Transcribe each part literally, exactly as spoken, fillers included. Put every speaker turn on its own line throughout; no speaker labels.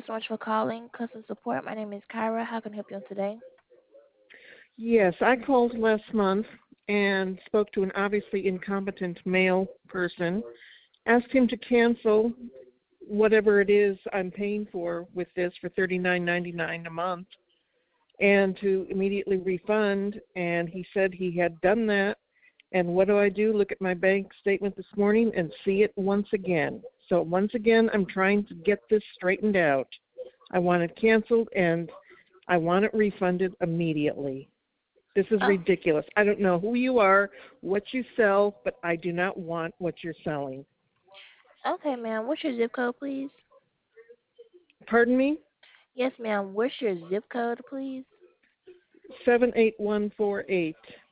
so much for calling customer support. My name is Kyra. How can I help you today?
Yes, I called last month and spoke to an obviously incompetent male person, asked him to cancel whatever it is I'm paying for with this for thirty-nine ninety-nine a month and to immediately refund, and he said he had done that. And what do I do? Look at my bank statement this morning and see it once again. So once again, I'm trying to get this straightened out. I want it canceled and I want it refunded immediately. This is
Oh,
ridiculous. I don't know who you are, what you sell, but I do not want what you're selling.
okay, ma'am. What's your zip code, please?
Pardon me?
Yes, ma'am. What's your zip code, please?
seven eight one four eight.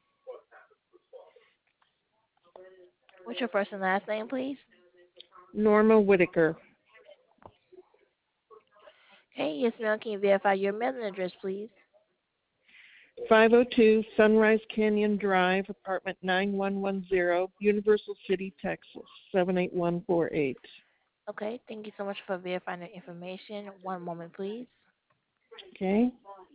What's your first and last name, please?
Norma Whitaker.
Okay, yes, ma'am. Can you verify your mailing address, please?
five oh two Sunrise Canyon Drive, apartment nine one one zero, Universal City, Texas, seven eight one four eight.
Okay, thank you so much for verifying the information. One moment, please.
Okay?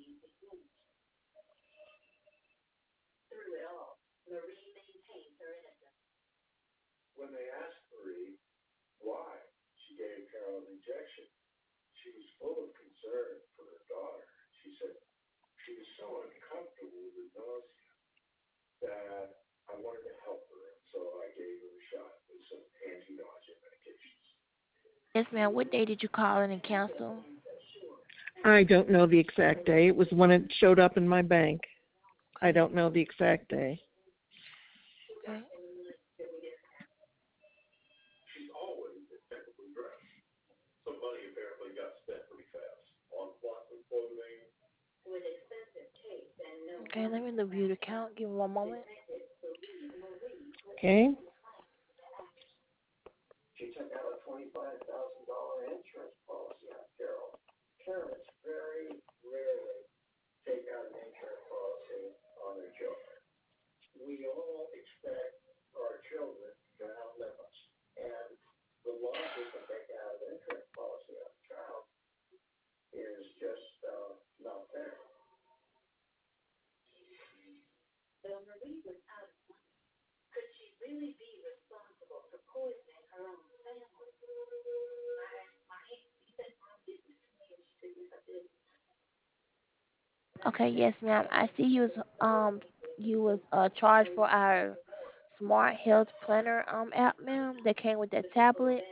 Yes, ma'am. What day did you call in and cancel?
I don't know the exact day. It was when it showed up in my bank. I
Okay,
don't know the exact day.
okay. Okay, let me review the count. Give me one moment.
Okay?
Okay, yes, ma'am. I see you was um you was uh charged for our Smart Health Planner um app, ma'am, that came with that tablet.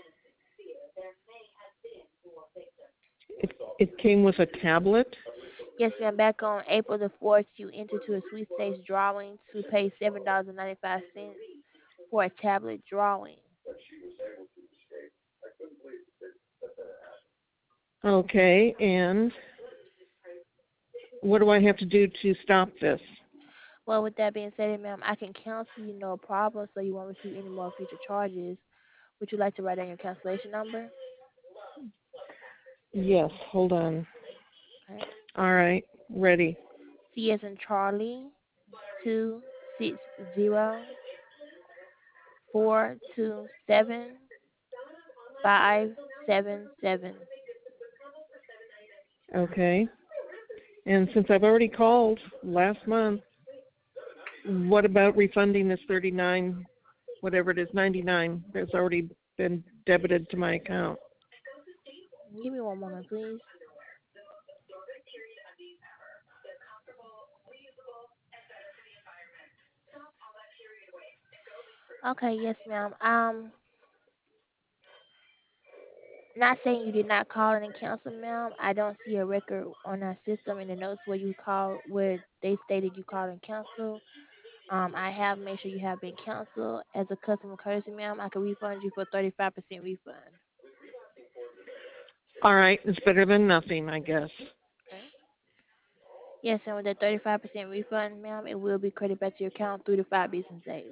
It, it came with a tablet.
Yes, ma'am. Back on April the fourth, you entered to a sweepstakes drawing to pay seven dollars and ninety five cents for a tablet drawing.
Okay, and what do I have to do to stop this?
Well, with that being said, ma'am, I can cancel you no problem, so you won't receive any more future charges. Would you like to write down your cancellation number?
Yes, hold on.
Okay.
All right, ready.
C as in Charlie, two six zero four two seven five seven seven.
Okay. And since I've already called last month, what about refunding this thirty-nine, whatever it is, ninety-nine that's already been debited to my account?
Give me one moment, please. Okay, yes, ma'am. Um, not saying you did not call in and cancel, ma'am. I don't see a record on our system in the notes where you called, where they stated you called and canceled. Um, I have made sure you have been canceled. As a customer courtesy, ma'am, I can refund you for thirty-five percent refund.
All right, it's better than nothing, I guess.
Okay. Yes, and with that thirty-five percent refund, ma'am, it will be credited back to your account three to five business days.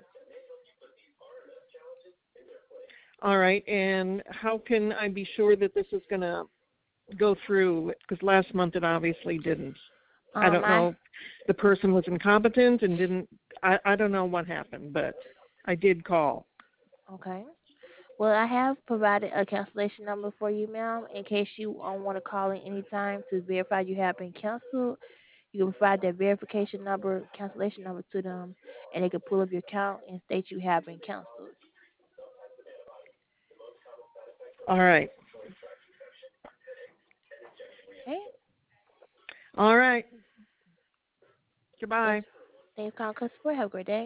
All right, and how can I be sure that this is going to go through? Because last month it obviously didn't. I
Um,
don't
I
know if the person was incompetent and didn't, I, I don't know what happened, but I did call.
okay. Well, I have provided a cancellation number for you, ma'am, in case you um, want to call in anytime to verify you have been canceled. You can provide that verification number, cancellation number to them, and they can pull up your account and state you have been canceled.
All right.
Okay?
All right.
Thanks.
Goodbye.
Thanks for calling customer support. Have a great day.